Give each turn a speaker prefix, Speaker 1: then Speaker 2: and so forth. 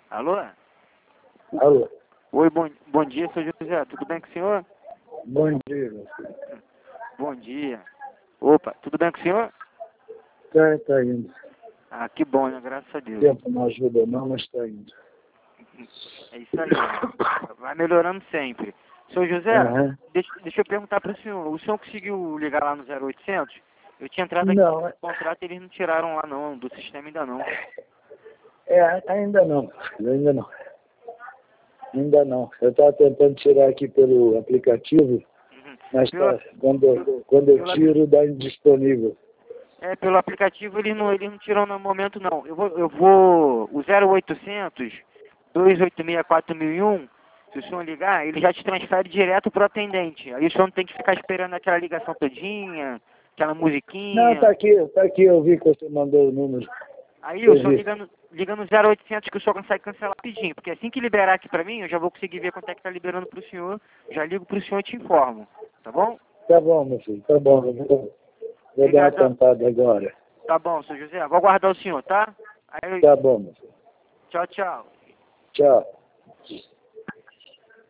Speaker 1: Alô?
Speaker 2: Alô,
Speaker 1: Oi, bom dia, seu José. Tudo bem com o senhor?
Speaker 2: bom dia, meu filho.
Speaker 1: Bom dia. Opa, tudo bem com o senhor?
Speaker 2: Tá indo.
Speaker 1: Ah, que bom, né? Graças a
Speaker 2: O
Speaker 1: Deus.
Speaker 2: tempo não ajuda não, mas tá indo.
Speaker 1: É isso aí. Vai melhorando sempre. Seu José,
Speaker 2: Aham.
Speaker 1: deixa eu perguntar para o senhor. O senhor conseguiu ligar lá no 0800? Eu tinha entrado aqui
Speaker 2: Não,
Speaker 1: no contrato e eles não tiraram lá não, do sistema ainda não.
Speaker 2: ainda não, ainda não. Ainda não. Eu estava tentando tirar aqui pelo aplicativo,
Speaker 1: Uhum.
Speaker 2: mas
Speaker 1: Pelo,
Speaker 2: quando eu
Speaker 1: pelo,
Speaker 2: tiro dá indisponível.
Speaker 1: pelo aplicativo eles não tiram no momento não. Eu vou o 0800 286 4001, se o senhor ligar, ele já te transfere direto pro atendente. Aí o senhor não tem que ficar esperando aquela ligação todinha, aquela
Speaker 2: Não,
Speaker 1: musiquinha.
Speaker 2: tá aqui, eu vi que você mandou o número.
Speaker 1: Aí o
Speaker 2: Eu
Speaker 1: senhor
Speaker 2: vi.
Speaker 1: liga no 0800 que o senhor consegue cancelar rapidinho, porque assim que liberar aqui pra mim, eu já vou conseguir ver quanto é que tá liberando pro senhor, já ligo pro senhor e te informo, tá bom?
Speaker 2: Tá bom, meu filho, tá bom. Vou dar uma
Speaker 1: Obrigado.
Speaker 2: tentada agora.
Speaker 1: Tá bom, seu José, vou aguardar o senhor, tá? Aí,
Speaker 2: Tá bom, meu filho.
Speaker 1: tchau, tchau.
Speaker 2: Tchau.